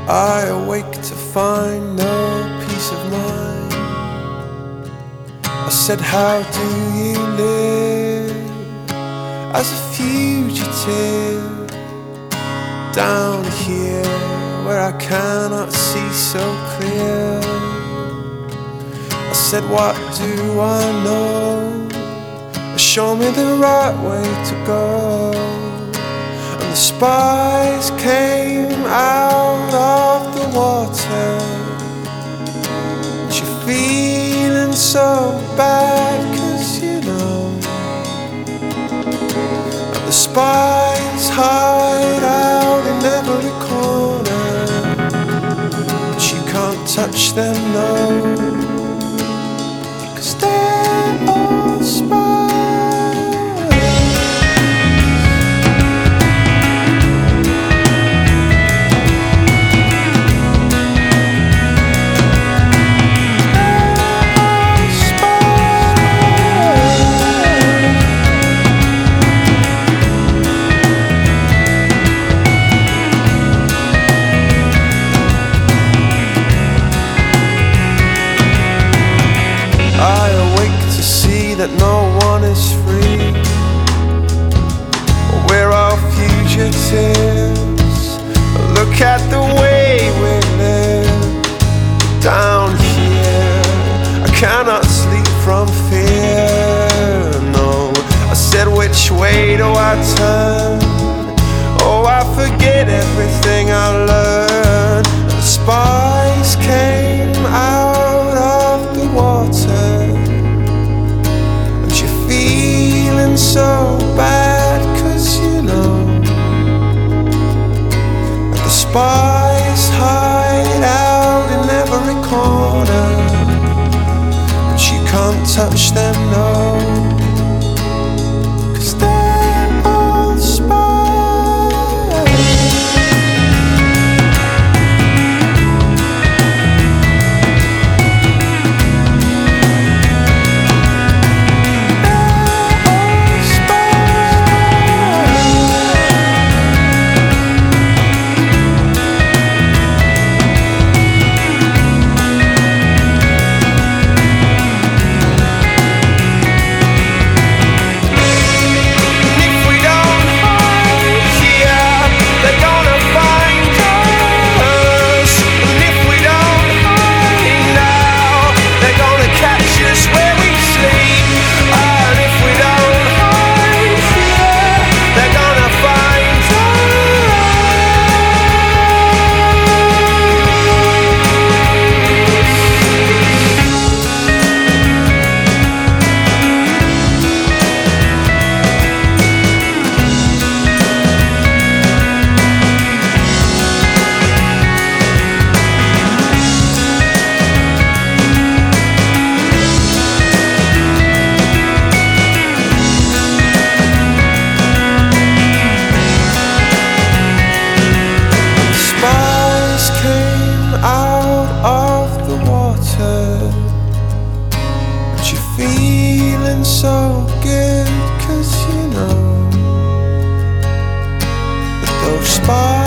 I awake to find no peace of mind. I said, how do you live as a fugitive down here where I cannot see so clear? I said, what do I know? Show me the right way to go. And the spies came out of the water. And you're feeling so bad, 'cause you know. And the spies hide out in every corner, but you can't touch them, no, 'cause they're all spies. I awake to see that no one is free. We're all fugitives. Look at the way we live down here. I cannot sleep from fear, no. I said, which way do I turn? Oh, I forget everything I learned. The spies came out of the water, and you're feeling so bad, 'cause you know. And the spies hide out in every corner, but you can't touch them, no, 'cause they're all spies. Feeling so good, 'cause you know that those spies